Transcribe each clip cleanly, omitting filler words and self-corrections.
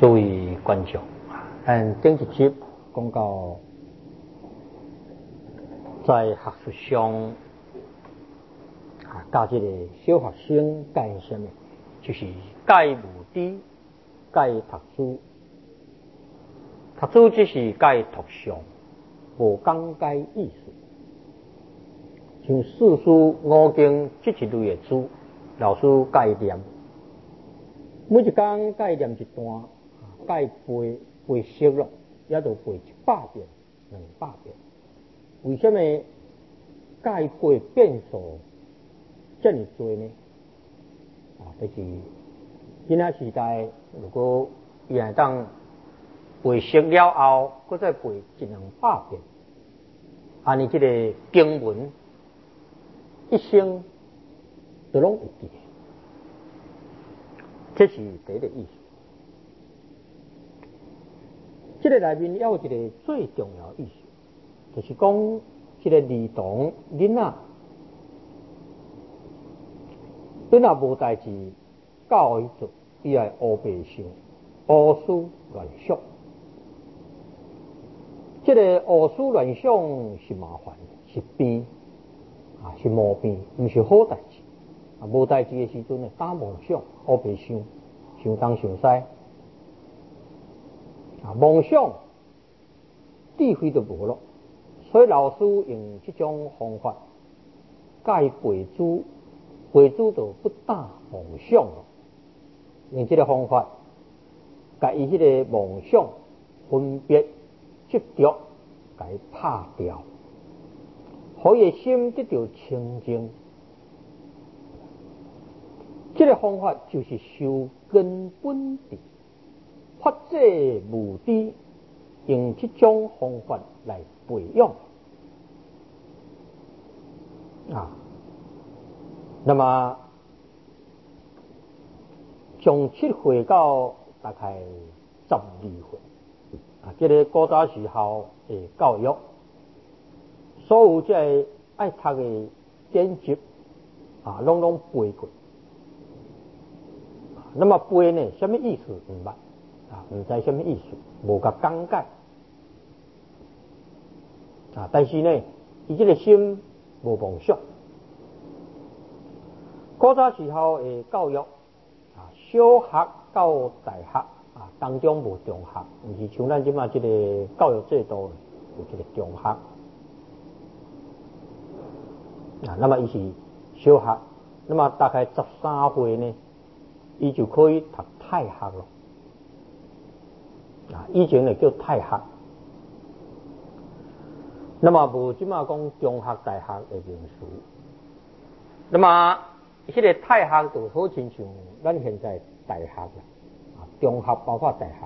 诸位观众，咱顶一集讲到，在学术上，教这个小学生教什么，就是教目的、教读书。读书只是教图像，无讲教意思。像四书五经这一类的书，老师教念，每一讲教念一段，教背熟了，也就背100遍、200遍。为什么教背遍数这么多呢？就是今仔时代，如果伊会当背熟了后，搁再背100-200遍，安尼这个经文一生都拢会记，这是第一个意思。这个内面也有一个最重要的意思，就是讲这个儿童囡仔，囡仔无代志，教育做，伊爱乌白想，胡思乱想。这个胡思乱想是麻烦，是病，是毛病，不是好代志。无代志的时阵呢，打妄想，胡白想，想东想西。妄想智慧就无了，所以老师用这种方法教背书，背书就不打妄想了。用这个方法，甲伊迄个妄想分别执着，甲伊拍掉，互伊的心得到清净。这个方法就是修根本治。发这目的，用这种方法来培养那么从7岁到大概12岁这个古早时候的教育，所有这爱读的典籍拢背过。那么背呢，什么意思唔捌？唔知什么意思，无甲讲解但是呢，伊这个心无妄想。古早时候的教育小学到大学当中无中学，毋是像咱即马这个教育制度有这个中学那么伊是小学，那么大概13岁呢，伊就可以读太学了。以前呢叫太学，那么无即马讲中学、大学的名词。那么迄个太学就好亲像咱现在大学啦，中学包括大学。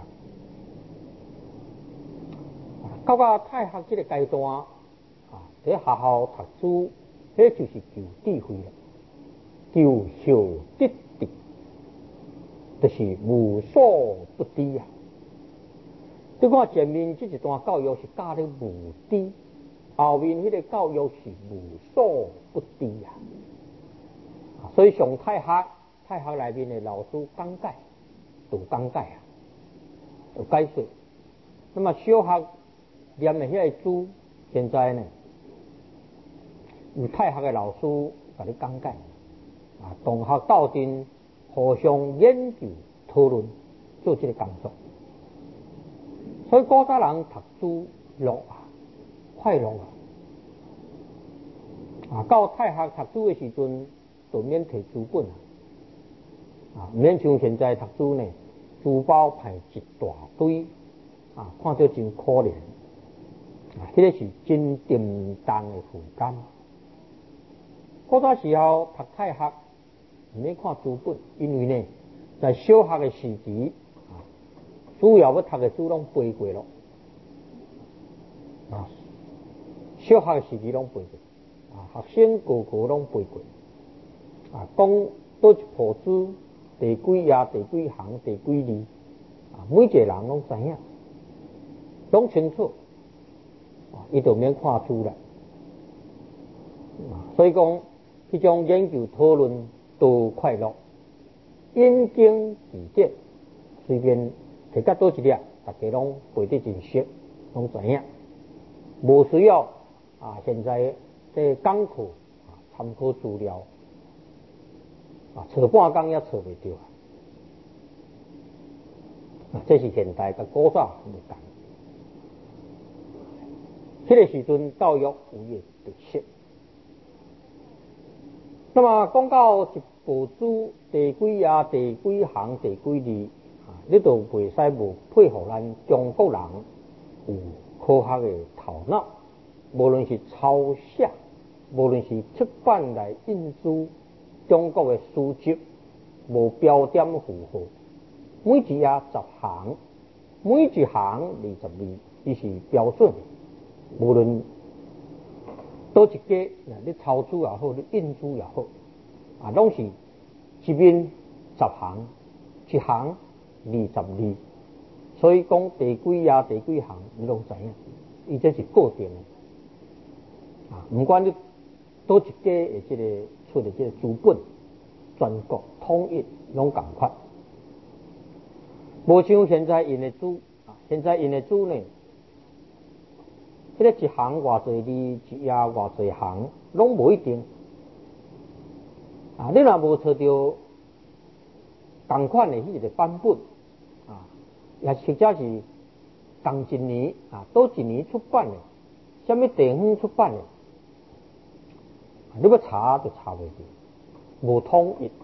到太学这个阶段在学校读书，迄就是求智慧了，求晓得的，就是无所不知你看前面这一段教育是教你无知，后面迄个教育是无所不知所以上太学内面的老师讲解，都讲解有解说。那么小学念的迄个书，现在呢有太学的老师甲你讲解同学斗阵互相研究讨论，做这个工作。所以古早人读书乐快乐到太学读书的时阵，就免摕书本唔免像现在读书呢，书包派一大堆看着真可怜迄个是真沉重的负担。古早时候读太学唔免看书本，因为呢，在小学的时期主要要读的书拢背过了小学的时期拢背过学生个个拢背过讲倒一部书，第几页、第几行、第几字每一个人拢知影，拢清楚伊就免看书了所以讲迄种研究讨论都快乐，引经据典，随便摕到倒一粒，大家拢背得真熟，拢知影，无需要现在这功课参考资料找半工也找袂到这是现代甲古早不同。迄个时阵教育有伊特色。那么讲到一部书第几页、第几行、第几字你都袂使无配合咱中国人有科学的头脑，无论是抄写，无论是出版来印书，中国的书籍无标点符号，每一页10行，每一行20字，伊是标准的。无论倒一家，你抄书也好，你印书也好，拢是一面10行，一行20字。所以讲第几页、第几行，你拢知影，伊这是固定的。不管你倒一家的这个出的这个书本，全国统一拢同款。无像现在印的书，现在印的书呢？迄个一行偌济字，一页偌济行，拢无一定。你若无找到同款的迄个版本，也或者是同一年倒一年出版的，什么地方出版的，你要查就查袂到，无统一。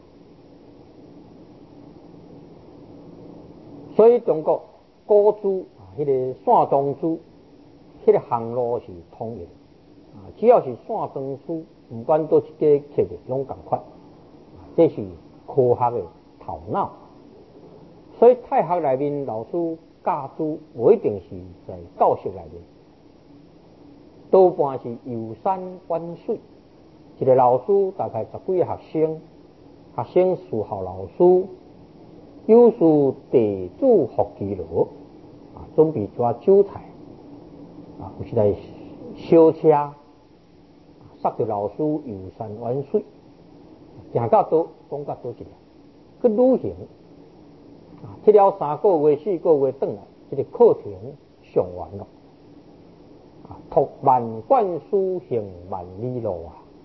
所以中国古书迄个线装书。迄个行路是统一的只要是线装书，不管倒一家摕的拢同款，这是科学的头脑。所以太学内面老师教书，无一定是在教室内面，多半是游山玩水。一个老师大概10几个学生，学生侍候老师，有事地主福其乐准备抓酒菜。有时来烧车，塞着老师游山玩水，行到倒讲到倒一个，去旅行去了3个月、4个月转来，这个课程上完了读万卷书，行万里路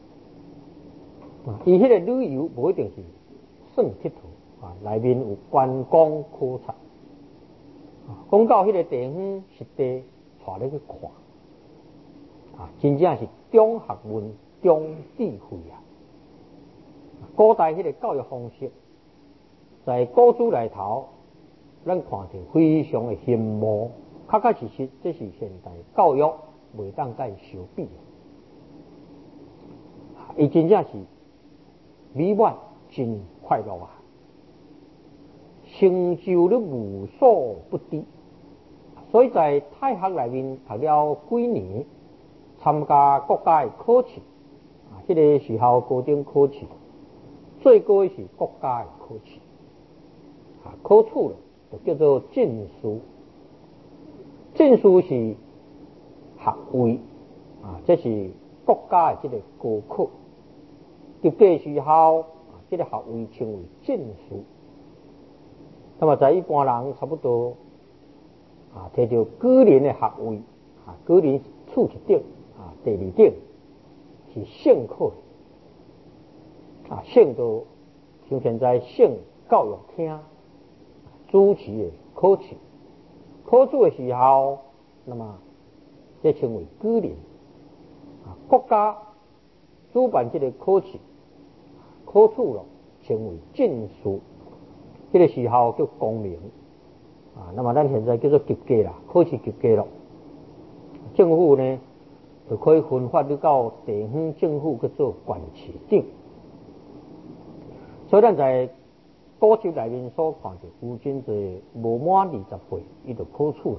伊迄个旅游无一定是算佚佗内面有观光考察讲到迄个地方实地带你去看真正是中学问、中智慧古代迄个教育方式，在古书内头，咱看到非常的羡慕，确确实实，这是现代教育袂当甲伊相比的。伊真正是美满、真快乐成就了无所不知。所以在太学内面读了几年，参加国家的考试迄个时候高中考试，最高是国家的考试考处了，就叫做进士。进士是学位这是国家的这个高考。入计时候这个学位称为进士。那么在一般人差不多摕到举人的学位举人处一等第2等是省考省到像现在省教育厅主持的考试，考试的时候，那么这称为举人国家主办这个考试，考处了称为进士。这个时候叫功名那么咱现在叫做级阶啦，考试级阶了。政府呢就可以分发你到地方政府去做县市长。所以咱在古籍内面所看到，有真侪无满20岁，伊就考处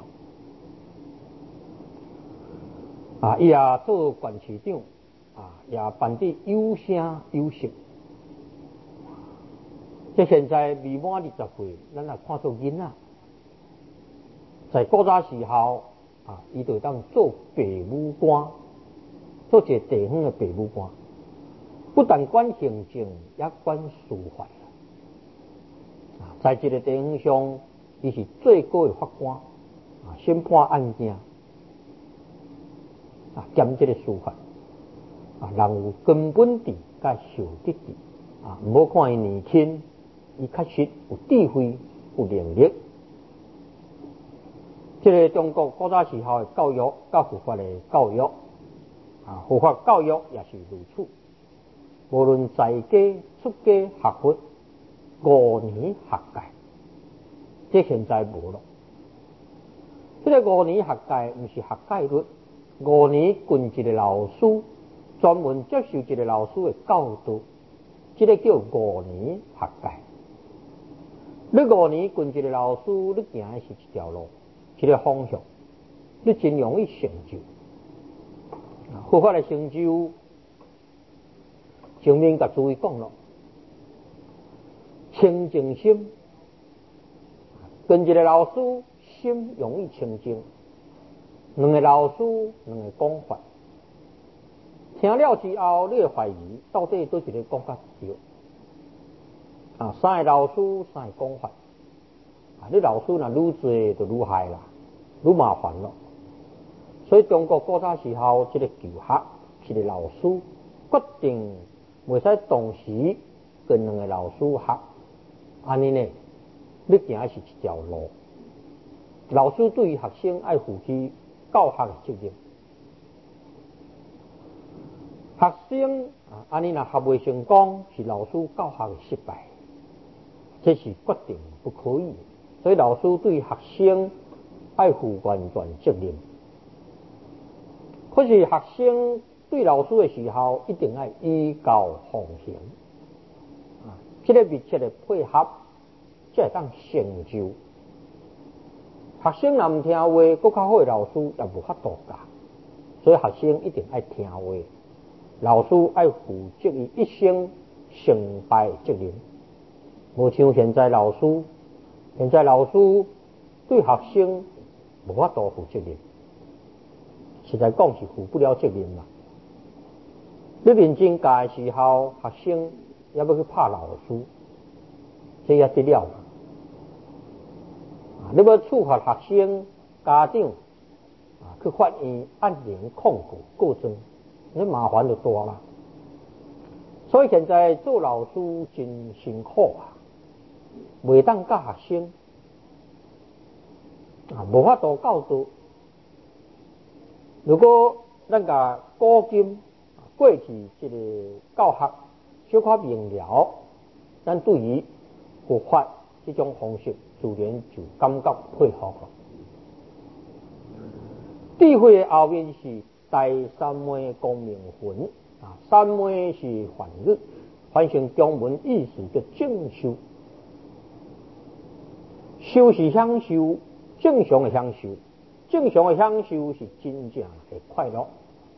了伊也做县市长也办得有声有色。这现在未满20岁，咱也看作囡仔。在古早时候伊就当做爸母官，做一个地方的爸母官，不但管行政，也管司法在一个地方上伊是最高的法官啊，审判案件啊，兼这个司法啊，人有根本智甲受得智啊，唔好看伊年轻，伊确实有智慧、有能力。这个中国古早时候的教育，甲佛法的教育啊，佛法教育也是如此。无论在家、出家学佛，5年学界，这现在无了。这个5年学界不是学界律，5年跟一个老师，专门接受一个老师的教导，这个叫5年学界。你5年跟一个老师，你行的是一条路，一个方向，你真容易成就。佛法的成就，前面甲诸位讲了，清净心，跟一个老师心容易清净，两个老师两个讲法，听了之后，你会怀疑到底对一个讲法对啊？3个老师3个讲法啊，你老师若愈多就愈害啦，愈麻烦咯。所以中国古早时候，这个求学，一个老师决定袂使同时跟2个老师学，安尼呢，你行的是一条路。老师对于学生爱负起教学的责任。学生啊，安尼若学袂成功，是老师教学的失败，这是决定不可以的。所以老师对学生爱负完全责任。可是学生对老师的时候，一定要依教奉行啊，这个密切的配合，才会当成就。学生若唔听话，更较好的老师也无法度教。所以学生一定要听话，老师要负责伊一生成败的责任。无像现在老师对学生无法度负责任。实在讲是负不了责任啦。你认真教的时候，学生也要去拍老师，这也得了。你要处罚学生、家长去法院按铃控告证，那麻烦就大啦。所以现在做老师真辛苦啊，袂当教学生无法度教导。如果咱甲古今过去这个教学小可明了，咱对于佛法这种方式，自然就感觉配合了。智慧的后面是第三昧光明魂三昧是梵语，翻成中文意思叫正修。修是享受，正常的享受。正常的享受是真正的快乐、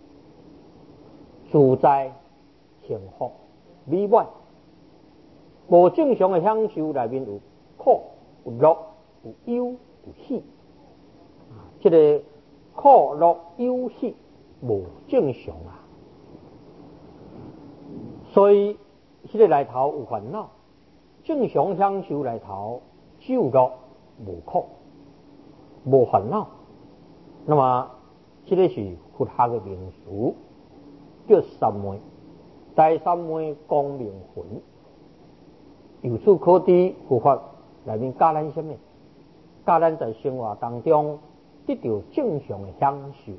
自在、幸福、美满。无正常的享受内面有苦、有乐、有忧、有喜。这个苦、乐、忧、喜无正常啊。所以这个内头有烦恼。正常享受内头只有乐、无苦、无烦恼。那么，这个是佛学的名词，叫三昧。第三昧光明魂。由此可知，佛法内面教咱什么？教咱在生活当中得到正常的享受。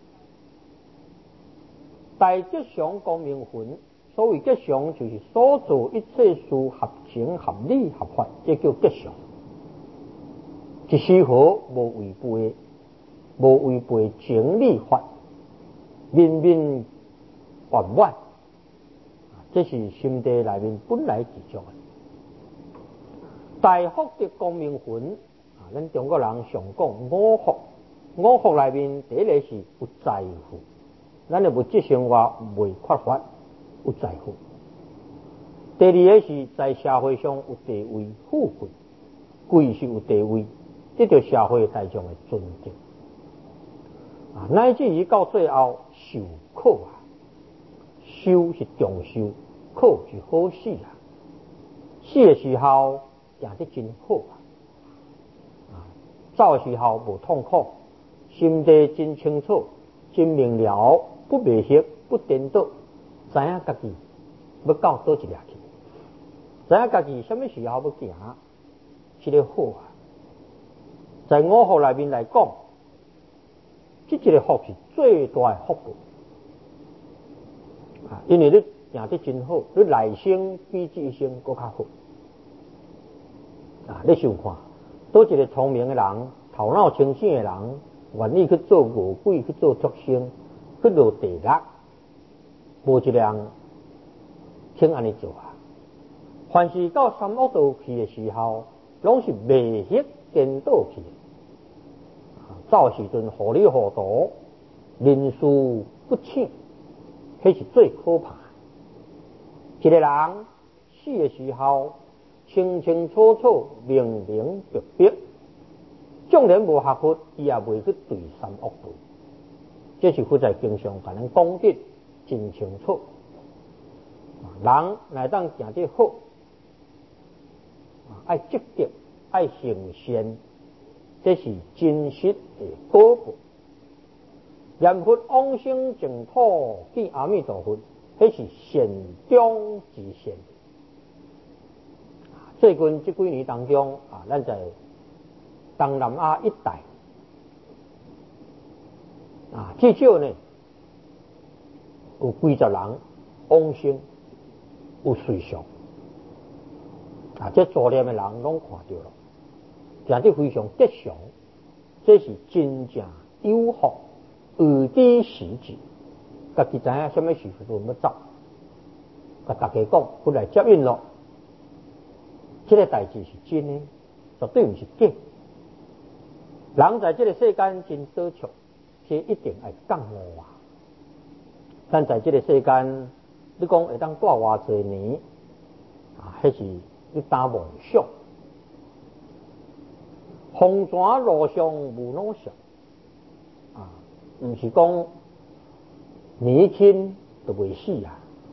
大吉祥光明魂，所谓吉祥就是所做一切事合情、合理、合法，这叫吉祥。一丝毫无违背。无违背情理法，面面圆满，这是心地内面本来之种的。大福德光明魂咱中国人常讲五福，五福内面第一个是有财富，咱的物质生活未缺乏，有财富。第二个是在社会上有地位、富贵，贵是有地位，这就社会大众的尊敬。乃至于到最后受苦修是重修，苦是好死死的时候行得真好走的时候无痛苦，心地真清楚，真明了，不迷惑，不颠倒，知影家己要到倒一掠去，知影家己什么时候要行，这个好啊。在五福内面来讲，这一个福是最大的福报啊！因为你行得真好，你来生比这一生更较好啊！你想看，多一个聪明的人，头脑清醒的人，愿意去做恶鬼，去做畜生，去落地狱，无一个人肯安尼做啊！凡是到三恶道去的时候，拢是迷惑颠倒去的。走时阵糊里糊涂，人事不清，迄是最可怕的。一个人死的时候，清清楚楚、明明白白，纵然无学佛，伊也袂去对三恶道。这是佛在经上甲咱讲得真清楚。人乃当行得好，爱积德，爱行善。这是真实的果报。念佛往生净土见阿弥陀佛，迄是善中之善。最近这几年当中啊，咱在东南亚一带啊，至少呢有几十人往生有随常啊，这作念的人拢看到了。行得非常吉祥，这是真正有福，有知时至，家己知影什么时阵要走，甲大家讲，不来接应咯。这个代志是真的，绝对不是假。人在这个世间真多蹙，这一定爱降恶啊。但在这个世间，你讲会当住偌济年啊，迄是你打梦想。风泉路上无路上啊，不是讲年轻就袂死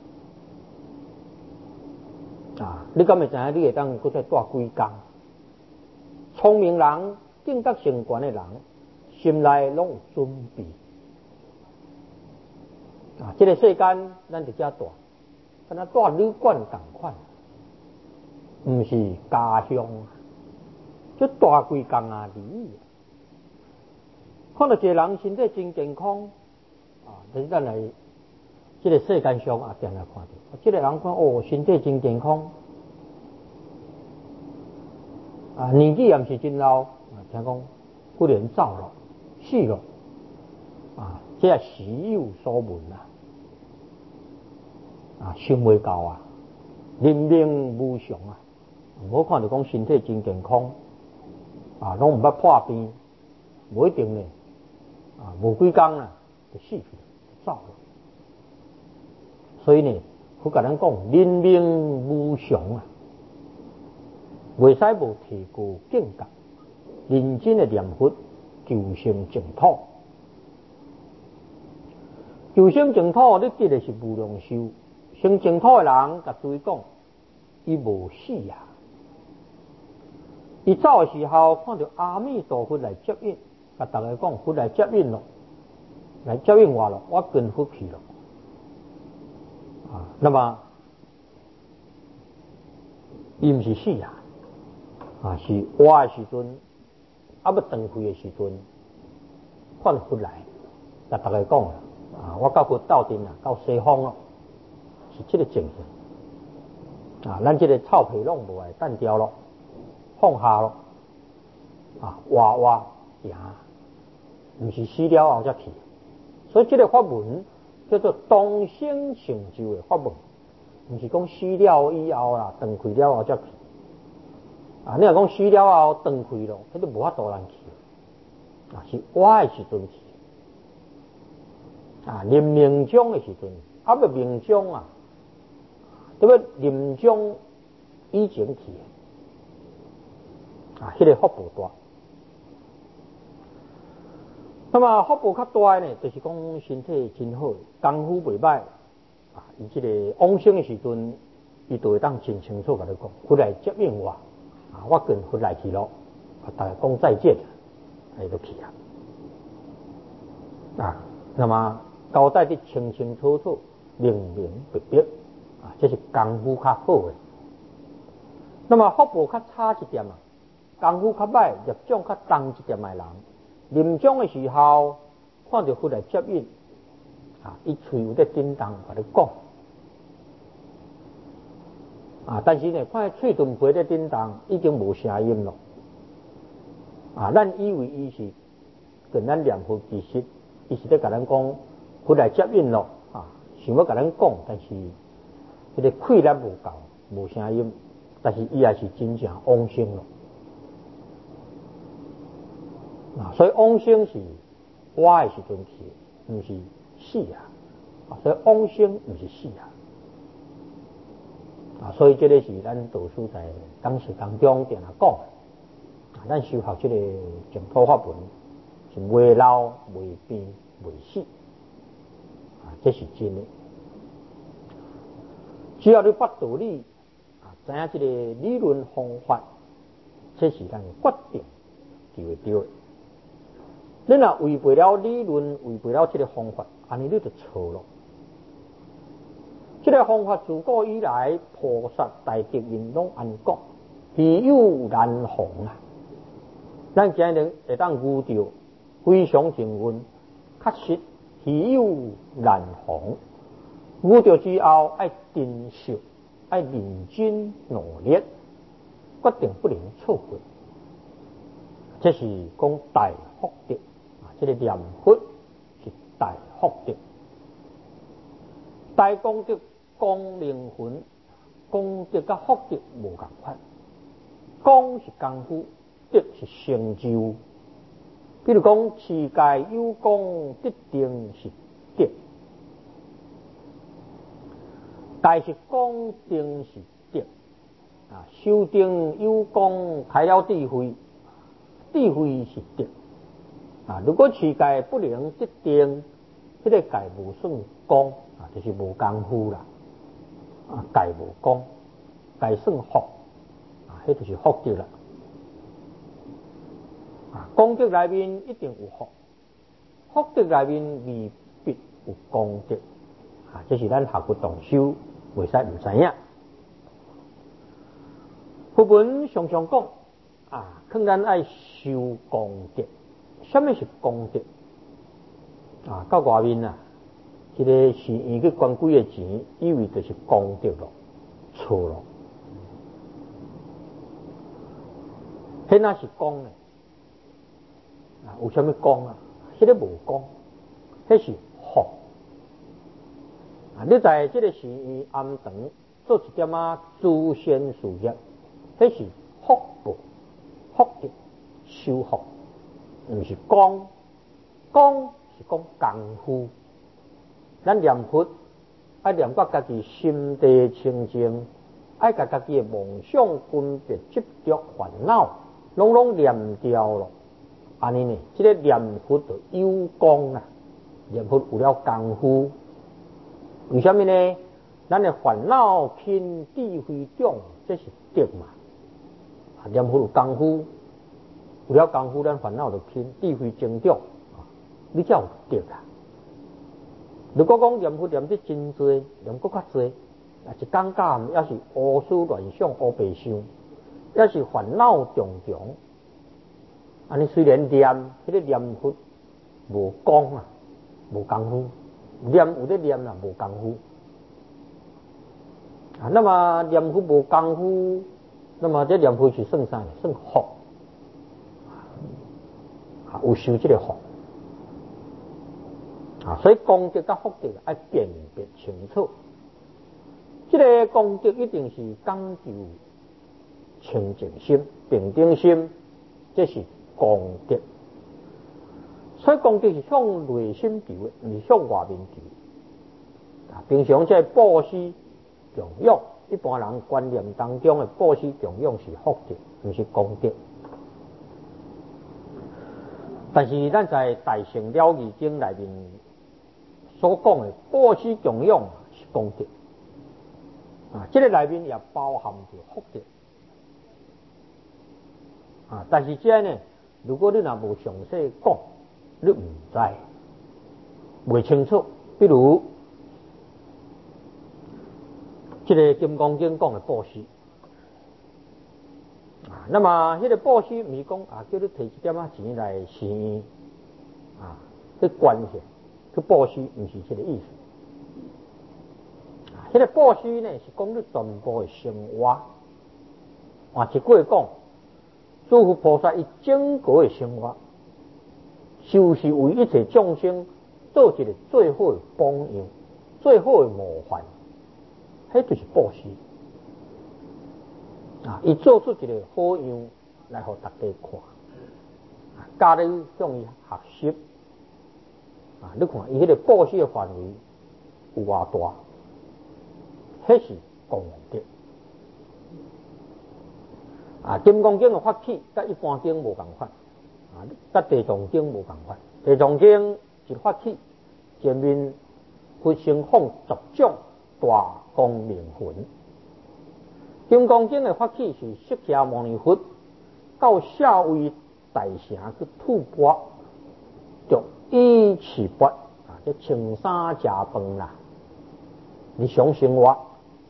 啊！你敢会知影？你会当搁再住几工？聪明人、境界升悬的人，心内拢有准备啊！这个世间，咱伫遮住，敢若住旅馆同款，不是家乡。这大几工啊，离异啊！看到一个人身体真健康啊，但是咱来这个世间上啊，定来看到，这个人看哦，身体真健康啊，年纪也不是真老啊，听讲忽然走了，死了啊，这也时有所闻啊，想袂到啊，人命无常啊，无看到讲身体真健康。啊，拢唔捌破病，无一定呢。啊，无几工啦，就死去了，走了。所以呢，佢甲咱讲，人命无常啊，袂使无提高境界，认真的念佛，求生净土。求生净土，你得的是无量寿。生净土的人，甲注意讲，伊无死啊。伊走的时候，看到阿弥陀佛来接引，甲大家讲，佛来接引咯，来接引我咯，我跟佛去咯。啊，那么伊毋是死啊，是活的时阵，啊要断气的时阵，看到佛来，甲大家讲啊，我甲佛斗阵啊，到西方咯，是这个情形。啊，咱这个臭皮拢无爱干掉咯。放下咯，啊，活行，不是死了后才去，所以这个法门叫做当生成就的法门，不是讲死了以后啦，断气了后才去，啊，你若讲死了后断气咯，迄都无法度人去，啊，是活的时阵去，啊，临命终的时阵，啊，要命终啊，对不？临终以前去。啊，迄个福报大。那么福报较大呢，就是讲身体真好，功夫袂歹啊。伊这个往生的时阵，伊就会当真清楚甲你讲，佛来接应我啊，我跟佛来去咯，啊，大家讲再见会落去啊。那么交代得清清楚楚、明明白白啊，这是功夫较好的。那么福报较差一点啊，功夫较歹、业障较重一点的人，临终的时候看到佛来接引啊，伊喙有在叮当，甲你讲啊，但是呢，看喙唇皮在叮当，已经无声音了啊。咱以为伊是跟咱念佛，其实伊是在甲咱讲佛来接引咯啊，想要甲咱讲，但是迄个气力无够，无声音，但是伊也是真正往生咯啊。所以往生是活的时阵去，毋是死啊，所以往生毋是死啊，所以这个是咱道师在讲师当中定来讲啊，咱修学这个净土法门是未老、未变、未死啊，这是真的。只要你捌道理啊，知影这个理论方法，这是咱决定就会对的。你若违背了理论，违背了这个方法，安尼你就错了。这个方法自古以来，菩萨大德因拢安讲，稀有难逢啊！咱今日会当遇到非常幸运，确实稀有难逢。遇到之后，爱珍惜，爱认真努力，决定不能错过。这是讲大福德啊！这个念佛是大福德，大功德。功灵魂，功德甲福德无共款。功是功夫，德是成就。比如讲，持戒有功，必定是德；大是功，定是德。啊，修定有功，开了智慧，智慧是德。啊，如果持戒不能得定，这个戒无算功啊，就是无功夫啦。啊，戒无功，戒算福啊，迄就是福德啦。啊，功德内面一定有福，福德内面未必有功德啊，这是咱学佛同修袂使唔知影。佛本常常讲啊，劝咱爱修功德。什么是功德？啊，到外面啊。这个寺院去捐几个钱，以为就是功德咯，错咯。迄那是功呢？啊，有什么功啊？迄个无功，迄是福。啊，你在这个寺院安堂做一点诸善事业，迄是福报、福德、修福，毋是功。功是讲功夫。咱念佛爱念到家己心地清净，爱甲家己的梦想、分别、执着、烦恼，拢念掉咯。安尼呢，这个念佛就有功啊，念佛有了功夫。为什么呢？咱的烦恼轻，智慧重，这是德嘛。啊，念佛有功夫，有了功夫，咱烦恼就轻，智慧增长啊，你才有德啊。如果讲念佛念得真多，念搁较多，也是尴尬，也是胡思乱想、胡白想，也是烦恼重重。安尼虽然念，迄个念佛无功啊，无功夫，念有咧念啦，无功夫啊。那么念佛无功夫，那么这念佛是算啥？算福啊，有修这个福。啊，所以功德甲福德要辨别清楚。这个功德一定是讲究清净心、平等心，这是功德。所以功德是向内心求的，不是向外面求。啊，平常在布施供养，一般人观念当中的布施供养是福德，不是功德。但是咱在大乘了义经内面所讲的布施供养是功德啊，这个内面也包含着福德啊。但是这呢， 如果你若无详细讲，你唔知，未清楚。比如，这个《金刚经》讲的布施，那么迄个布施唔是讲叫你摕一点仔钱来生去捐献，去布施，唔是这个意思。迄个布施呢，是讲你全部的生活。换一句话讲，诸佛菩萨伊整个的生活，就是为一切众生做一个最好的榜样、最好的模范，迄就是布施。伊做出一个好样来互大家看，教你向伊学习。你看伊迄个布施的范围有偌大，迄是功德。金刚经的发起，甲一般经无共款，甲地藏经无共款。地藏经一发起，前面佛成放十种大光明魂。金刚经的发起是释迦牟尼佛到下位大城去吐蕃，就一起钵这穿衫食饭啦，日常生活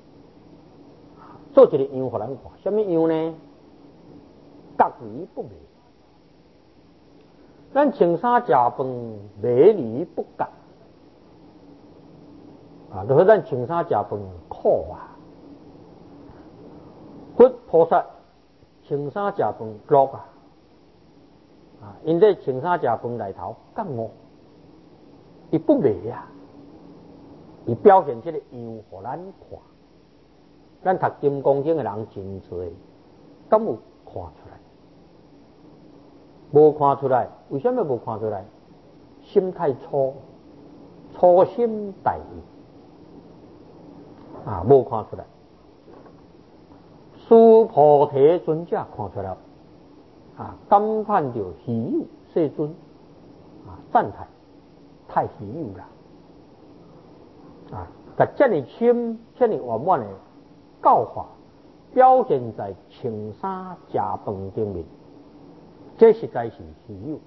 做一个样互咱看，什么样呢？各离不迷，咱穿衫食饭，迷离不觉就说咱穿衫食饭苦佛菩萨穿衫食饭乐因这穿衫食饭内头觉悟，伊不迷伊表现这个样互咱看。咱读金刚经的人真多，敢有看出来？无看出来，为什么无看出来？心太粗，粗心大意无看出来。须菩提尊者看出来感叹着稀有世尊赞叹太稀有了把这么深、这么圆满的教法表现在穿衫食饭顶面，这实在是稀有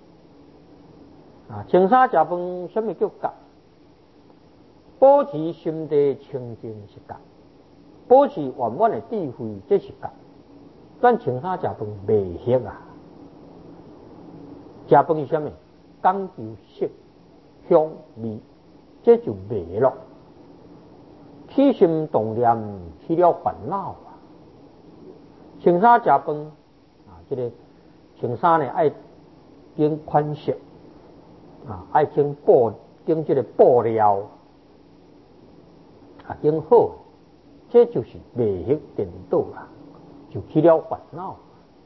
穿衫食饭什么叫觉？保持心地清净是觉，保持圆满的智慧这是觉。咱穿衫食饭未晓食饭是什么？讲究色香味，这就未了。起心动念起了烦恼穿衫食饭这个穿衫呢爱经款式爱经布经这个布料经好，这就是未晓颠倒就起了烦恼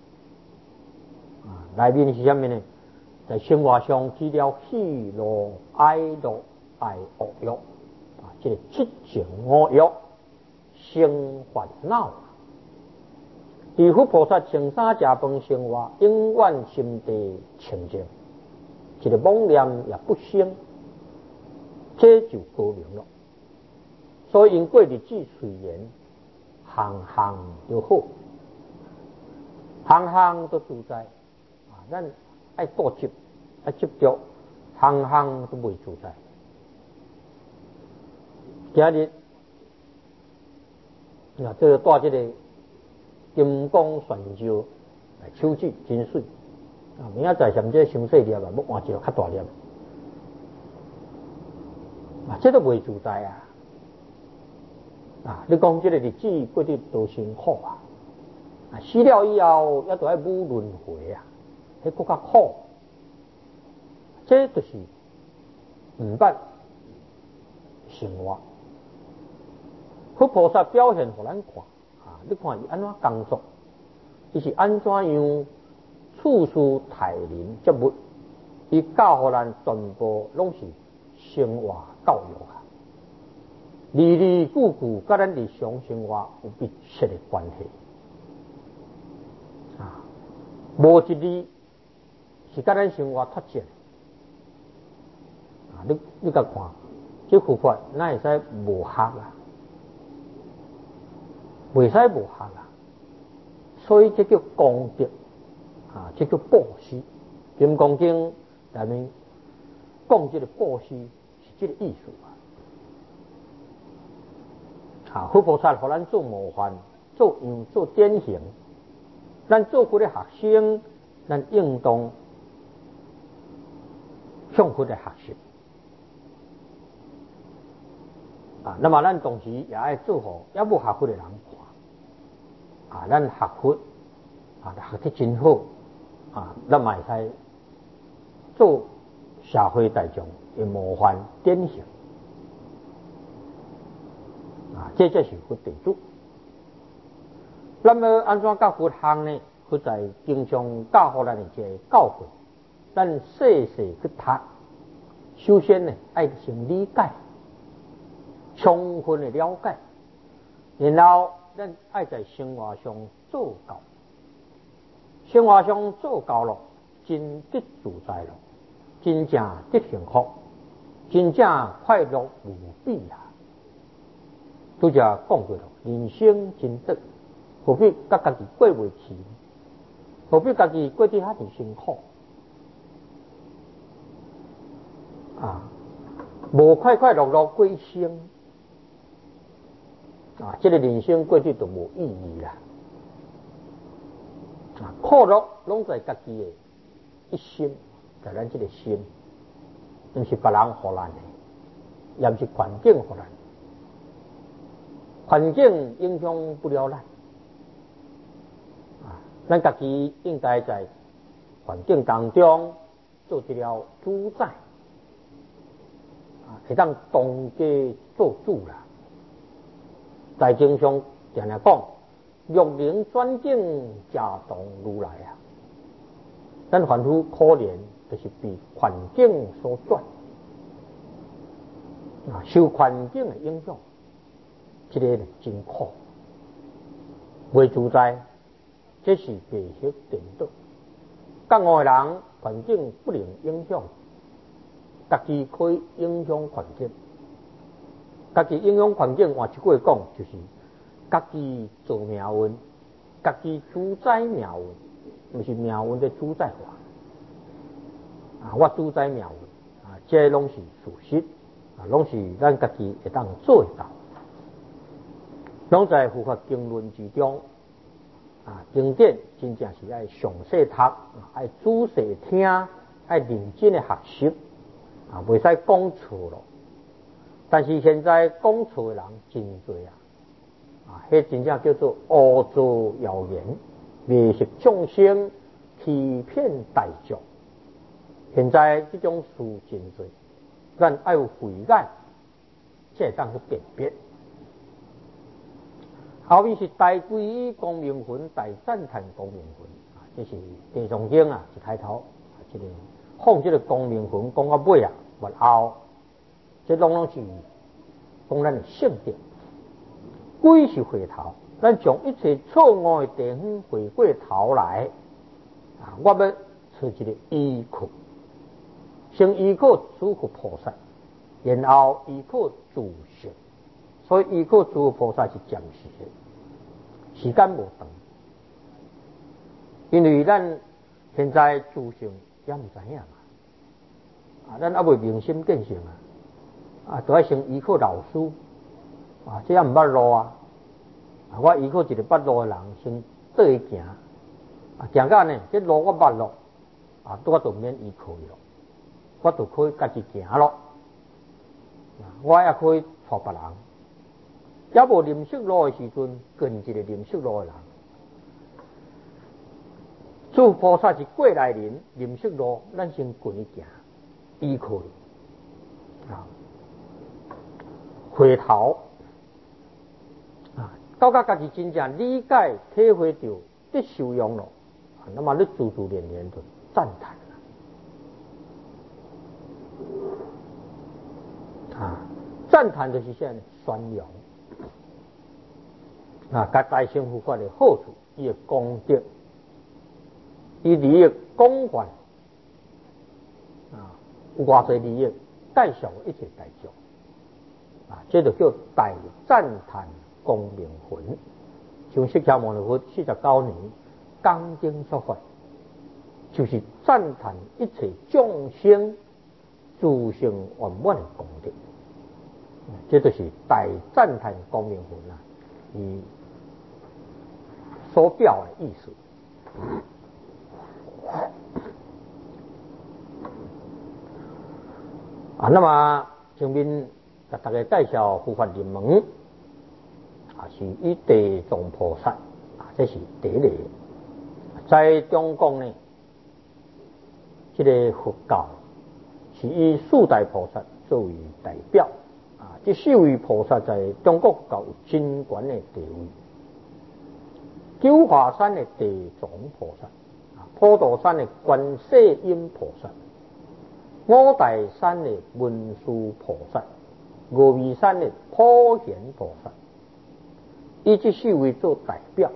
内面是什么呢？在生活上起了喜怒哀乐爱恶欲这个七情五欲生烦恼。地佛菩萨穿衫食饭生活，永远心地清净，一个妄念也不生，这就高明了。所以因过日子随缘，行行就好，行行都自在咱爱多执爱执着，行行都袂自在。今日这个带这个金刚旋照来手指真水明仔载嫌这伤细粒要换一个较大粒这都袂自在你讲这个日子过得多辛苦死了以后也都要补轮回迄更较苦，这就是唔捌生活。佛菩萨表现给咱看你看伊安怎工作，伊是安怎样处事待人接物，伊教予咱全部拢是生活教育字字句句甲咱日常生活有密切的关系无一字是甲咱生活脱节你甲看这佛法哪会使无学袂使无学所以这叫功德这叫布施。金刚经内面讲这个布施是这个意思佛菩萨给咱做模范，做样，做典型。咱做佛的学生，咱应当向佛的学习那么咱同时也爱做好，也无学佛的人看咱学佛学得真好咱嘛会使做社会大众的模范典型这才是佛弟子。那么安怎教佛行呢？佛在经常教予咱的这个教诲，咱细细去读。首先呢，爱先理解，充分的了解，然后咱爱在生活上做到，生活上做到了，真得自在了，真正得幸福，真正快乐无比拄则讲过了，人生真短，何必甲家己过袂去？何必家己过得遐尼辛苦？无快快乐乐过一生这个人生过去都无意义啦。快乐拢在家己的一心，在咱这个心，毋是别人互咱的，也毋是环境互咱。环境影响不了咱咱家己应该在环境当中做一了主宰会当当家做主啦。在经上常常讲，若能转境，家当如来咱凡夫可怜，就是被环境所转受环境的影响。这个真苦，未自在，这是白色颠倒。觉悟的人，环境不能影响，家己可以影响环境。家己影响环境，换一句话讲，就是家己做命运，家己主宰命运，不是命运的主宰我。我主宰命运这拢是事实拢是咱家己会当做得到。拢在佛法经论之中经典真正是爱详细读爱仔细听爱认真的学习袂使讲错咯。但是现在讲错的人真多迄真正叫做恶作谣言，迷失众生，欺骗大众。现在这种事真多，咱爱有慧眼，才当去辨别。后面是大皈依光明魂，大赞叹光明魂这是地藏经一开头这个放这个光明魂讲到尾末后，这拢是讲咱的性德。归是回头，咱将一切错误的地方回过头来我要找一个依靠，先依靠诸佛菩萨，然后依靠自性。所以依靠诸佛菩萨是暂时的，时间无长，因为咱现在自性也唔知影咱还未明心见性都要先依靠老师这也唔捌路我依靠一个捌路的人先倒去行行到呢这路我捌路我就免依靠伊咯，我就可以家己行咯我也可以带别人。也无认识路的时阵，跟一个认识路的人。诸菩萨是过来人，认识路，咱先跟伊行，依靠回头到家己真正理解、体会到得受用了那么你自自然然就赞叹赞叹就是啥呢？宣扬甲大乘佛法的好处，伊的功德，伊利益广泛有偌侪利益，介绍一切大众这就叫大赞叹光明魂。像释迦牟尼佛49年讲经说法就是赞叹一切众生自性圆满的功德，这就是大赞叹光明魂以所表的意思。那么前面给大家介绍护法入门是以地藏菩萨这是第一个。在中国呢，这个佛教是以四大菩萨作为代表这四位菩萨在中国佛教有真悬的地位。九华山的地藏菩萨，普陀山的观世音菩萨，五台山的文殊菩萨，峨眉山的普贤菩萨，以这四位做代表。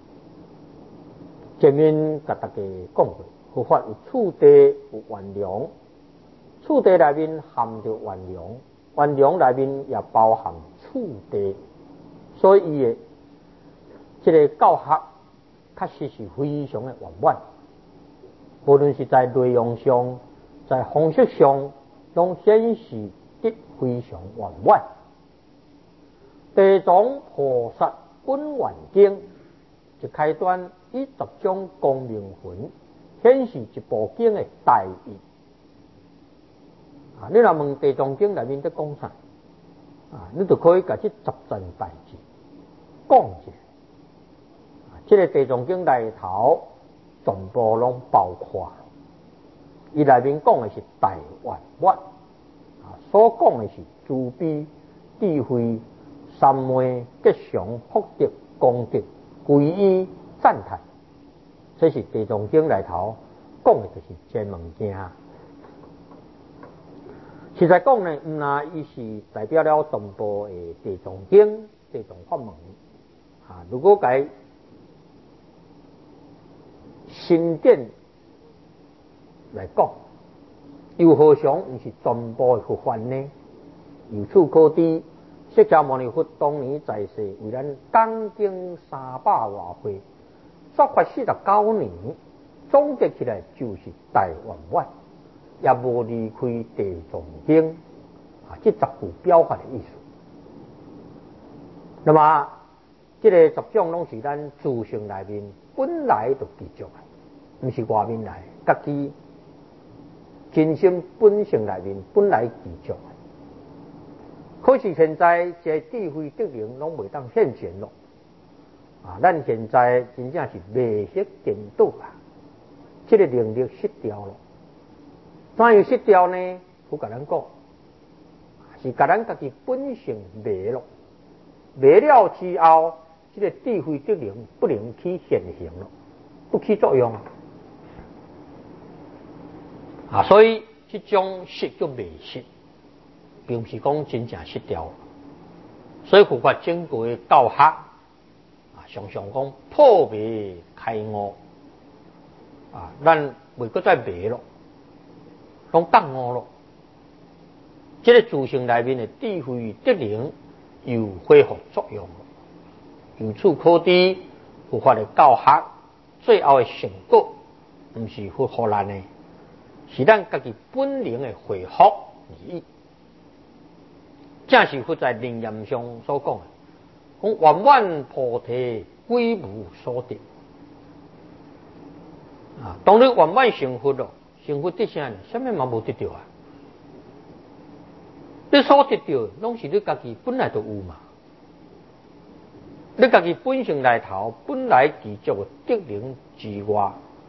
前面给大家讲过，佛法有次第有圆量，次第内面含着圆量，圆量内面也包含次第，所以伊的这个教学确实是非常的圆满，无论是在内容上，在方式上，拢显示得非常圆满。地藏菩萨本愿经一开端以10种光明魂显示一部经的大意。你若问地藏经内面在讲啥你就可以把这10件代志讲一下。这个地藏经内头全部拢包括，伊内面讲的是大圆满所讲的是慈悲、智慧、三昧、吉祥、福德、功德、皈依、赞叹，这是地藏经内头讲的就是这物件。实在讲呢，那伊是代表了全部的地藏经、地藏法门如果该新典来讲，又何尝不是全部的佛法呢？由此可知，释迦牟尼佛当年在世，为咱讲经300多岁，说法49年，总结起来就是大圆满，也无离开地藏经这10句表法的意思。那么这个10种拢是咱自性内面本来就具足不是外面来，家己真心本性内面本来具足。可是现在这智慧德能拢未当现前咯咱现在真正是未识颠倒这个能力失掉了。怎样失掉呢？我跟咱讲，是跟咱家己本性灭了，灭了之后，这个智慧德能不能去现行了，不起作用所以这种失叫未失，并不是讲真正失掉。所以佛法经过的教学常常讲破灭开悟咱未搁再灭了，拢降悟了。这个自性内面的智慧德能又恢复作用了。由此可知，佛法的教学最后的成果，不是佛给咱的，是咱家己本能的恢复而已。正是佛在楞严上所讲的，讲圆满菩提归无所得当你圆满成佛了，成佛得啥呢？什么嘛无得到你所得到拢是你家己本来就有嘛，你家己本性内头本来具足的德能之外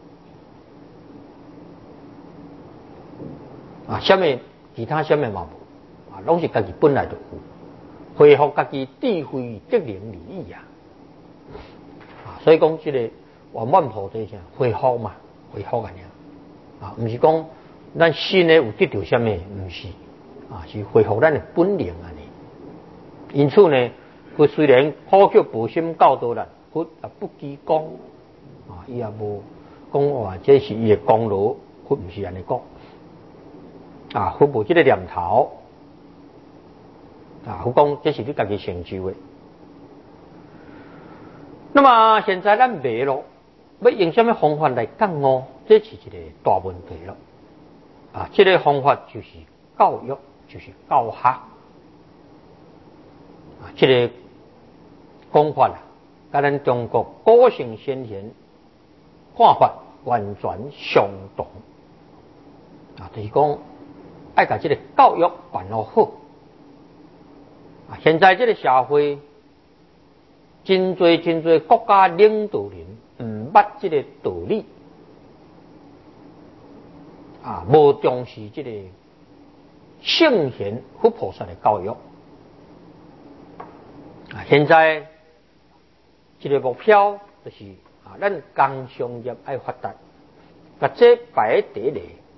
什么其他什么嘛无拢是家己本来就有，恢复家己智慧德能而已所以讲这个圆满菩提啥恢复嘛，恢复不是讲咱心的有得到什么，不是是恢复咱的本能因此呢，佛虽然普及无心教导咱，佛也不记讲伊也无讲这是伊的功劳，佛不是安尼讲佛无这个念头佛讲这是你家己成就的。那么现在咱灭了，要用什么方法来降悟？ 这是一个大问题了。这个方法就是教育，就是教学。这个讲法跟咱中国古圣先贤看法完全相同。就是讲要把这个教育办好。现在这个社会，真多国家领导人唔捌这个道理，无重视这个圣贤佛菩萨的教育。现在这个目标就是咱工商业要发达，把这摆在第一。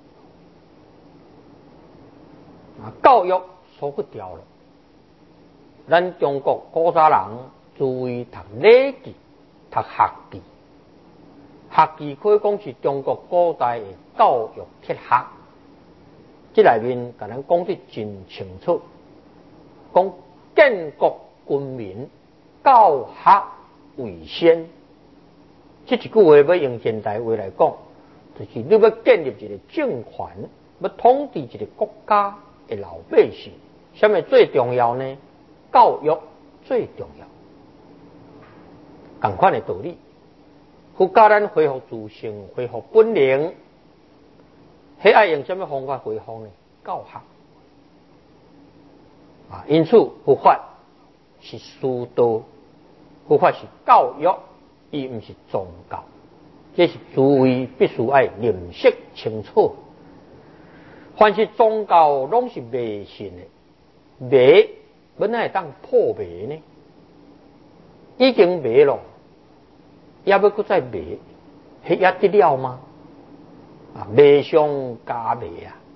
教育错不掉了。咱中国古早人注为读礼记、读学记，学记可以讲是中国古代的教育铁盒。这里面甲咱讲得真清楚，讲建国军民，教学为先。这一句话要用现代话来讲，就是你要建立一个政权，要统治一个国家的老百姓，什么最重要呢？教育最重要。同款的道理，要教咱恢复自性，恢复本能，迄要用什么方法恢复呢？教学。因此佛法是师道，佛法是教育，伊不是宗教。这是诸位必须要认识清楚。凡是宗教拢是迷信的，迷本来当破迷呢，已经迷了，也要再再迷，迄也得了吗？迷上加迷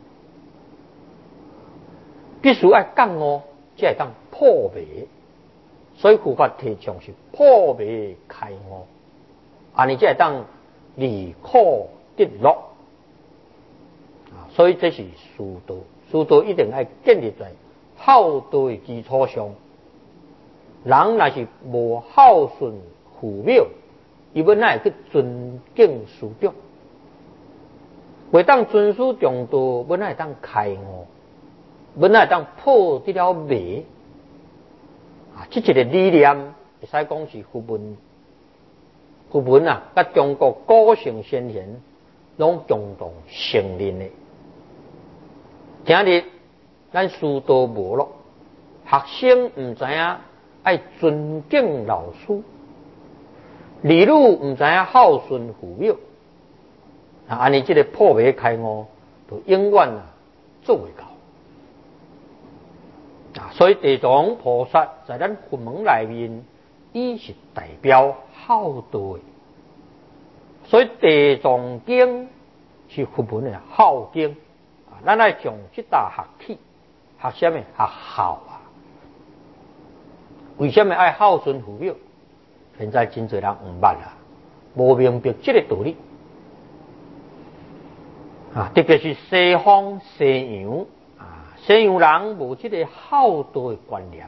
必须要降哦，才会当破迷。所以佛法提倡是破迷开悟，你才会当离苦得乐。所以这是师道，师道一定要建立在孝道的基础上。人若是无孝顺父母，伊要哪会去尊敬师长？为当尊师重道，要哪会当开悟？要哪会当破得了迷？这一个理念，会使讲是佛门。佛门甲中国古圣先贤拢共同承认的。今日咱师道无咯，学生唔知影爱尊敬老师，儿女唔知影孝顺父母，安尼这个破迷开悟，就永远做袂到。所以地藏菩萨在咱佛门内面，伊是代表孝道的。所以地藏经是佛门的孝经。咱来从这大学起，学什么？学孝为什么爱孝顺父母？现在真侪人唔捌无明白这个道理。特别是西方西洋西洋人无这个孝道的观念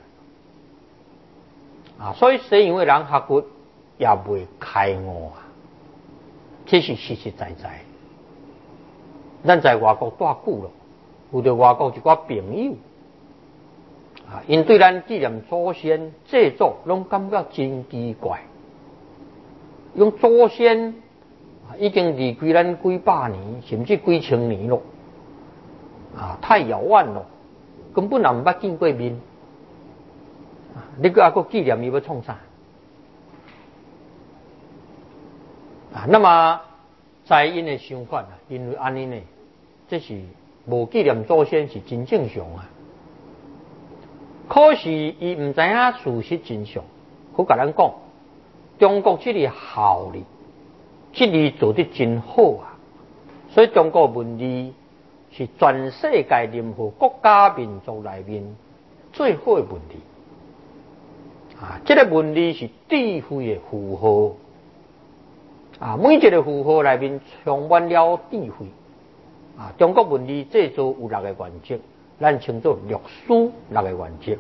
所以西洋的人学佛也未开悟这是实实在在。咱在外国多久了？有着外国一寡朋友因对咱纪念祖先制作，拢感觉真奇怪。用祖先已经离开咱几百年，甚至几千年了太遥远了，根本也唔捌见过面你还佫纪念伊要创啥那么在因的想法因为安尼呢，这是无纪念祖先是真正常可是伊唔知影事实真相。我甲咱讲，中国这个孝字，这字做得真好所以中国文字是全世界任何国家民族内面最好的文字这个文字是智慧的符号每一个符号内面充满了智慧中国文字制作有6个原则，咱称作六书6个原则。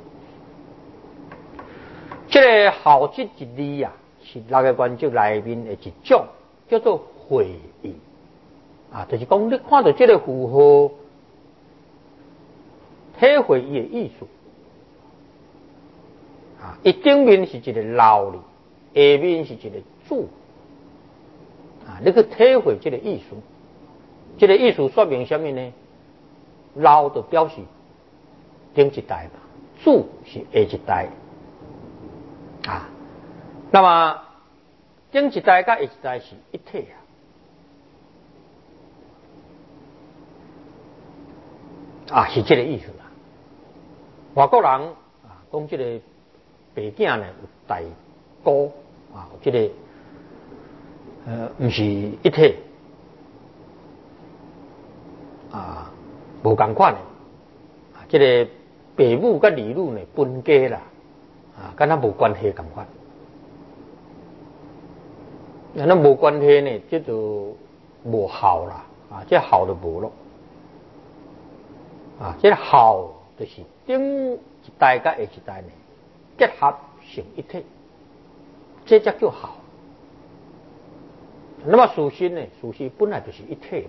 这个孝这一字是6个原则内面的一种，叫做会意就是讲你看到这个符号，体会伊的意思。伊正面是一个老字，下面是一个主。你去体会这个意思。这个意思说明什么呢？老就表示顶一代嘛，主是下一代。那么顶一代甲下一代是一体是这个意思啦。外国人讲这个白囝呢有代沟这个不是一体无同款的这个爸母甲儿女呢分家啦跟他无关系同款。那无关系呢，这就无效啦这效就无咯这效就是顶一代甲下一代呢结合成一体，这才叫效。那么事实呢？事实本来就是一体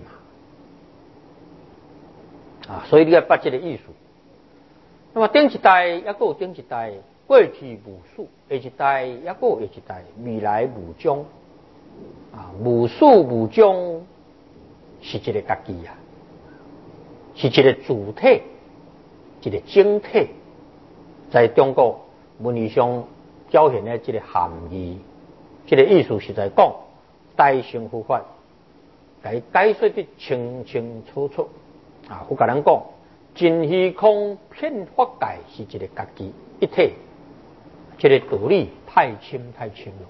嘛所以你要把这个意思。那么顶一代也有顶一代，过去无始，下一代也有下一代，未来无终无始无终是一个家己是一个主体，一个整体，在中国文字上表现的这个含义，这个意思是在讲大乘佛法，给解说得清清楚楚我甲咱讲，真虚空遍法界是一个家己一体，这个道理太深太深了。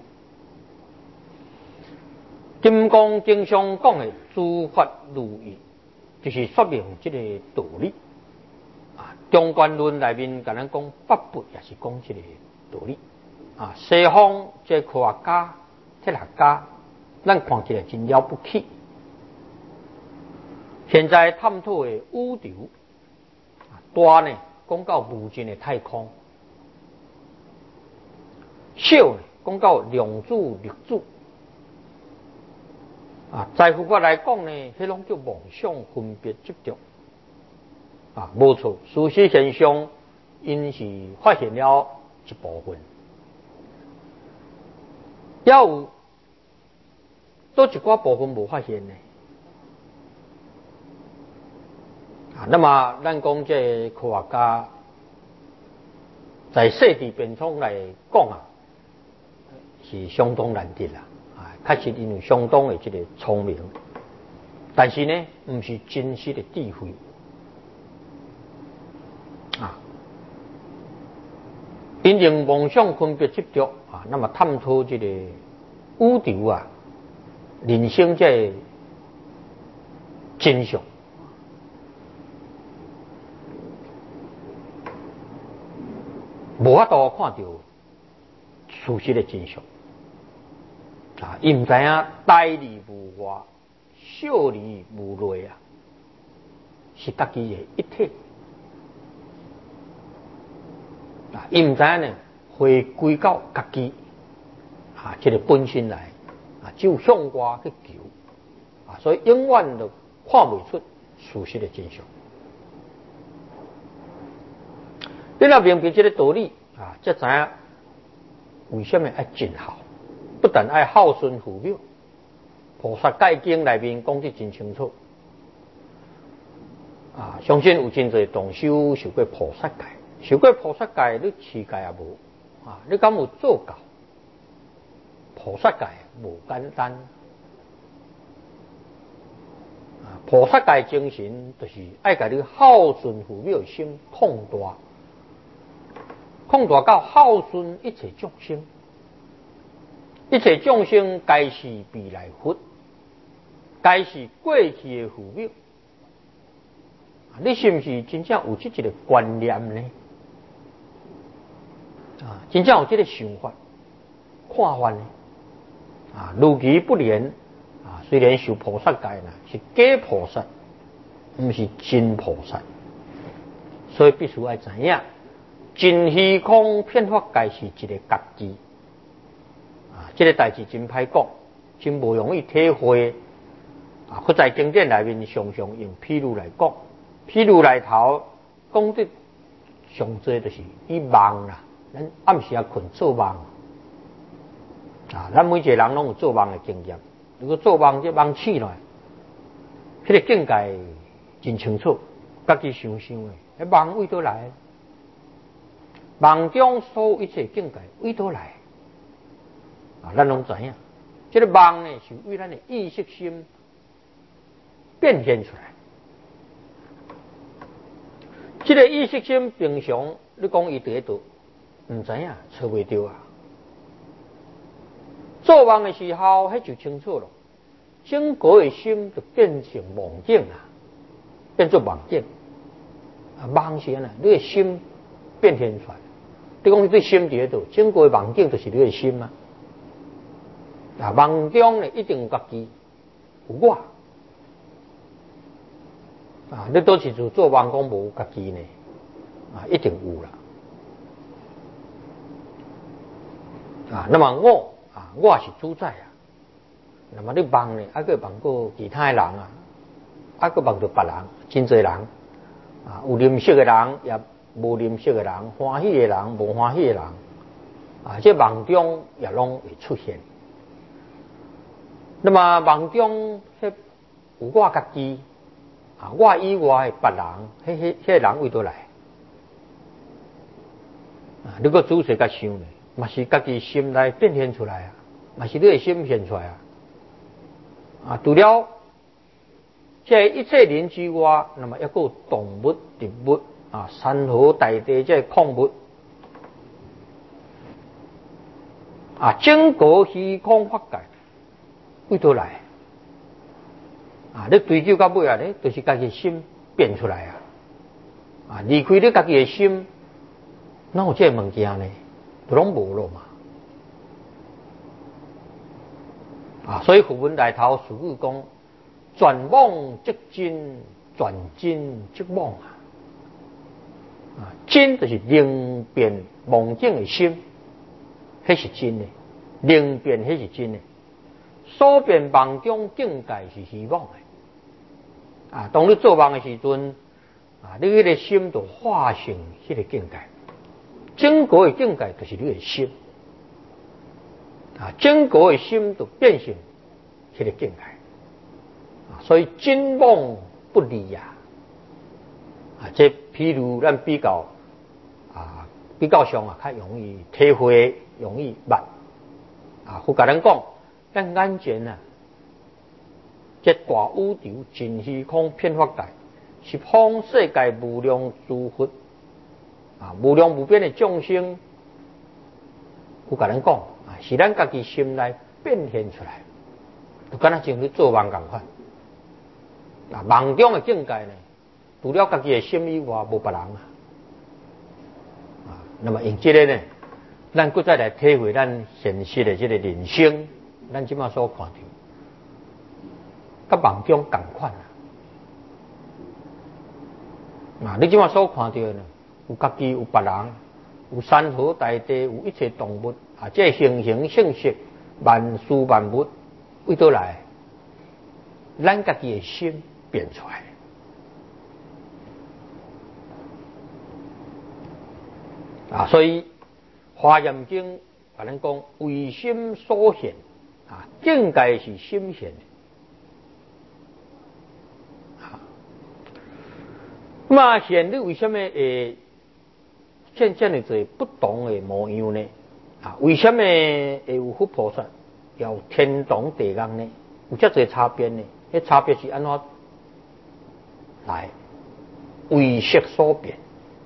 金刚经上讲的诸法如意，就是说明这个道理中观论内面甲咱讲八部，也是讲这个道理西方这科学家、哲学家，咱看起来真了不起。现在探讨的宇宙大呢，讲到无尽的太空；小呢，讲到量子力子。在佛法来讲呢，迄种叫妄想分别执着无错。事实现象，因是发现了一部分，也有多一寡部分无发现呢。那么咱讲这科学家在设置变通来讲是相当难得啦。确实因为相当的这个聪明，但是呢，不是真实的智慧因用妄想分别执着那么探讨这个宇宙人生这真相。无法度看到事实的真相伊唔知影大理无外，小理无内是家己的一体伊唔知影呢，回归到家己这个本身来只有向外去求所以永远都看不出事实的真相。你若明白这个道理才知影为什么要尽孝，不但要孝顺父母，菩萨戒经内面讲得真清楚相信有真侪同修受过菩萨戒，受过菩萨戒你持戒也无你敢有做到？菩萨戒无简单菩萨戒精神就是爱甲你孝顺父母的心扩大，扩大到孝顺一切众生，一切众生皆是未来佛，皆是过去的父母你是不是真正有这一个观念呢真正有这个想法看法呢如其不然虽然受菩萨戒是假菩萨，不是真菩萨，所以必须要知影真虚空遍法界是一个家己这个代志真歹讲，真不容易体会佛在经典内面常常用譬如来讲，譬如来头讲得上多就是以梦啦，咱暗时啊困做梦咱每一个人拢有做梦的经验。如果做梦这梦醒来，迄个境界真清楚，家己想想的，迄梦为倒来？梦中所有一切境界为倒来？咱拢知影，这个梦呢是为咱的意识心变现出来。这个意识心平常你讲伊伫倒，唔知影，找袂到啊。做梦的时候，迄就清楚了。整个的心就变成梦境啊，变做梦境。梦时呢，你的心变现出来。你讲你对心伫倒，整个的梦境就是你的心啊。梦中呢，一定有家己有我。你倒是就做梦讲无家己呢？一定有啦。那么我是主宰啊。那么你梦呢？还佫梦过其他的人啊，还佫梦到别人，真侪人有认识的人，也无认识的人，欢喜的人，无欢喜的人这梦中也拢会出现。那么梦中有我家己我以外的别人，迄个人为倒来？你佫仔细甲想呢，嘛是家己心内变现出来嘛是你的心现出来除了这一切人之外，那么还有动物、植物山河大地这矿物整个虚空法界为倒来？你追究到尾呢，就是家己心变出来离开你家己的心，哪有这物件呢？都拢无了嘛。所以佛文内头俗语讲，转妄即真，转真即妄真就是灵变梦境的心，迄是真的；灵变迄是真的。所变梦中境界是虚妄的当你做梦的时阵你迄个心就化成迄个境界，整个的境界就是你的心整个的心就变成迄个境界所以真妄不离这譬如咱比较上较容易体会，容易捌佛甲咱讲，咱眼前这大宇宙真虚空遍法界，十方世界无量诸佛无量无边的众生，佛甲咱讲是咱家己心内变现出来，就敢若像你做梦同款梦中的境界呢，除了家己的心以外，无别人那么用这个呢，咱再来体会咱现实的这个人生，咱即马所看到，甲梦中同款你即马所看到呢，有家己，有别人，有山河大地，有一切动物这形形色色，万事万物为倒来？咱家己的心变出来。所以《华严经》甲咱讲，为心所现境界是心现那么现你为什么会现这么多不同的模样呢？为什么会有佛菩萨有天堂地狱呢？有这多差别呢？迄差别是安怎来？为色所变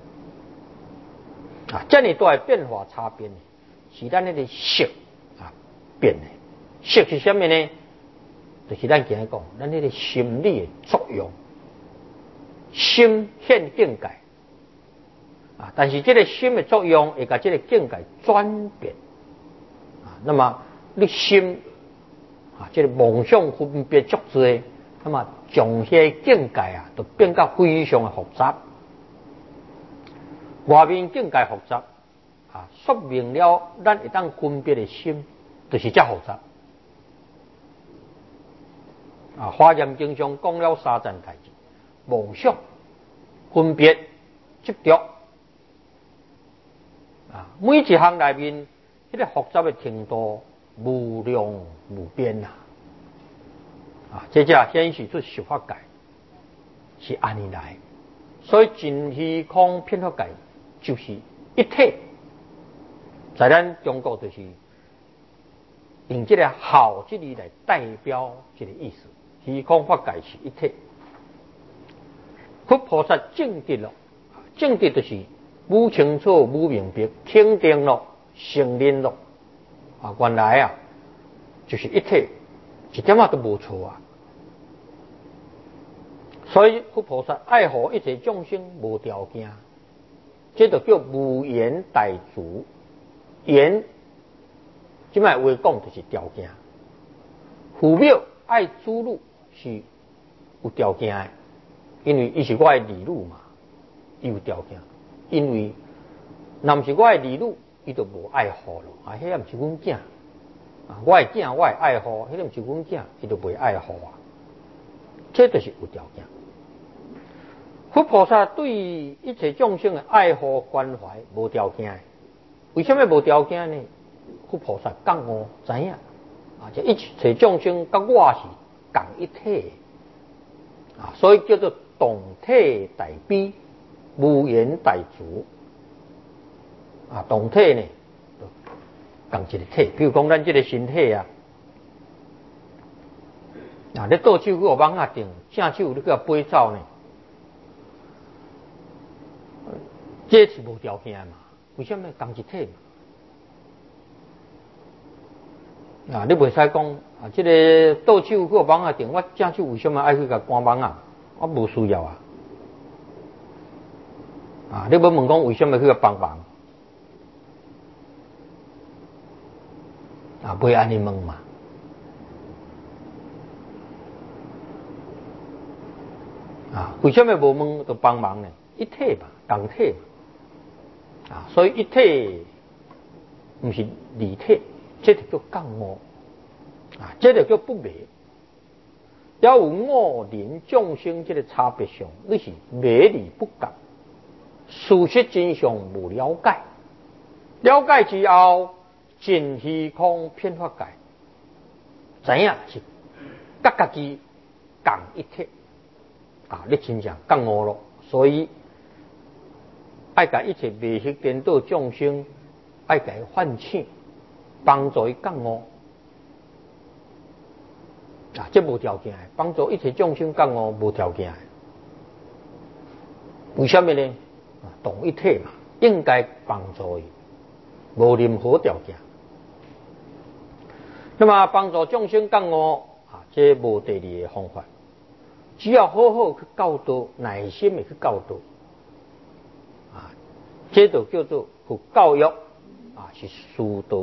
这么大的变化差别呢，是咱那个色变的。色是什么呢？就是咱今日讲，咱那个心理的作用，心现境界但是这个心的作用会把这个境界转变那么你心这个梦想分别足多，那么将些境界就变得非常的复杂。外面境界复杂说明了咱会当分别的心就是这复杂华严经上讲了三件代志：妄想、分别、执着。每一项内面，迄个复杂的程度无量无边呐！这才显示出十法界是安尼来，所以尽虚空遍法界就是一体。在咱中国就是用这个好这里来代表这个意思，虚空法界是一体。佛菩萨证得了，证得就是无清楚、无明白，肯定了、承认了。原来就是一体，一点都无错啊！所以佛菩萨爱护一切众生无条件，这就叫无缘大足。缘，即摆话讲就是条件。父母爱子女是有条件的，因为伊是我的儿女嘛，伊有条件。因为若毋是我的儿女，伊就无爱护咯。迄也毋是阮囝，我的囝我会爱护，迄个毋是阮囝，伊就袂爱护啊。这就是有条件。佛菩萨对一切众生的爱护关怀无条件的。为什么无条件呢？佛菩萨觉悟知影，这一切众生甲我是共一体的，所以叫做同体大悲，无缘大足。同体呢，共一个体。比如讲，咱这个身体你倒手去互网下定，正手你去飞走呢，这是无条件嘛？为什么共一体嘛？你袂使讲这个倒手去网下定，我正手为什么爱去甲关网啊？我无需要你要问讲为什么去甲帮忙？袂安尼问嘛？为什么无问就帮忙呢？一体嘛，共体嘛。所以一体不是二体，这就叫觉悟。这就叫不迷。要有我人众生这个差别上，你是迷离不觉，事实真相无了解。了解之后，尽虚空遍法界，知影是甲家己共一体。你真正觉悟咯，所以爱甲一切迷失颠倒众生，爱甲伊唤醒，帮助伊觉悟。这无条件的，帮助一切众生觉悟无条件的。为什么呢？同一体嘛，应该帮助伊，无任何条件。那么帮助众生觉悟这无第二个方法。只要好好去教导，耐心的去教导，这就叫做佛教育是师道。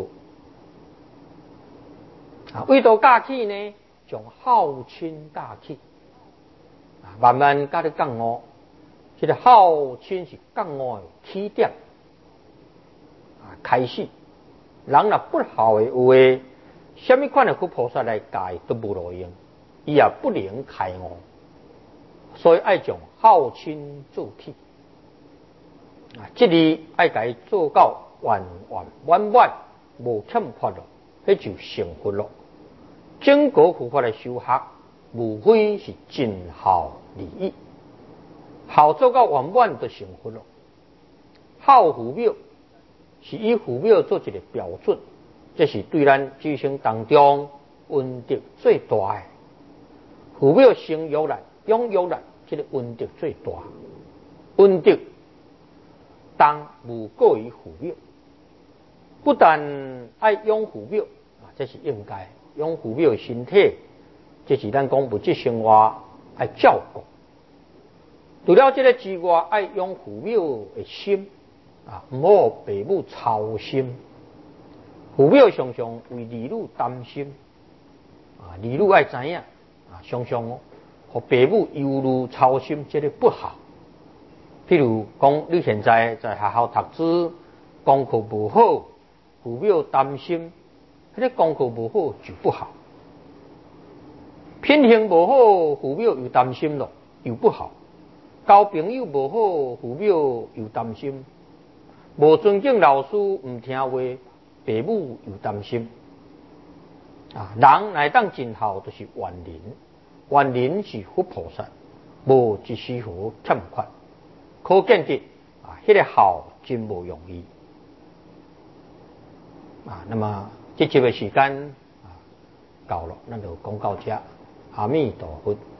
为道教起呢，从孝亲教起，慢慢教你觉悟。这个孝亲是觉悟的起点，开始。人若不孝的话，什么款的佛菩萨来教都无路用，伊也不能开悟。所以爱从孝亲做起，这里爱甲伊做到完满，无欠缺咯，迄就成佛咯。整个佛法的修学，无非是尽孝利益，孝做到完满就成佛咯。孝父母是以父母做一个标准，这是对咱诸生当中恩德最大的。父母生育咱，养育咱，这个恩德最大。恩德当无过于父母，不但爱养父母这是应该养父母的身体，这是咱讲物质生活爱照顾。除了这个之外，爱养父母的心唔好父母操心。父母常常为儿女担心儿女爱知影常常互父母忧虑操心，这个不好。譬如讲，你现在在学校读书，功课不好，父母担心，这个功课不好就不好。 品行无好，父母又担心咯，又不好；交朋友无好，父母又担心；无尊敬老师，唔听话，父母又担心。人乃当尽孝，就是万人，万人是佛菩萨，无一丝毫欠缺。可见得迄个孝真无容易。那么这集的时间到了，咱就讲到这。阿弥陀佛。